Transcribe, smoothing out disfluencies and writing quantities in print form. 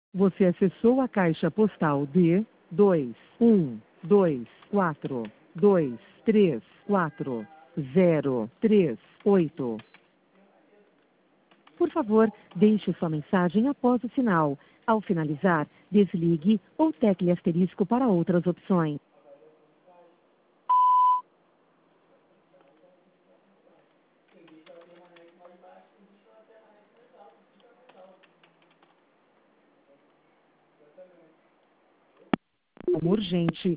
Você acessou a caixa postal de 21242340338. Por favor, deixe sua mensagem após o sinal. Ao finalizar, desligue ou tecle asterisco para outras opções. Como urgente,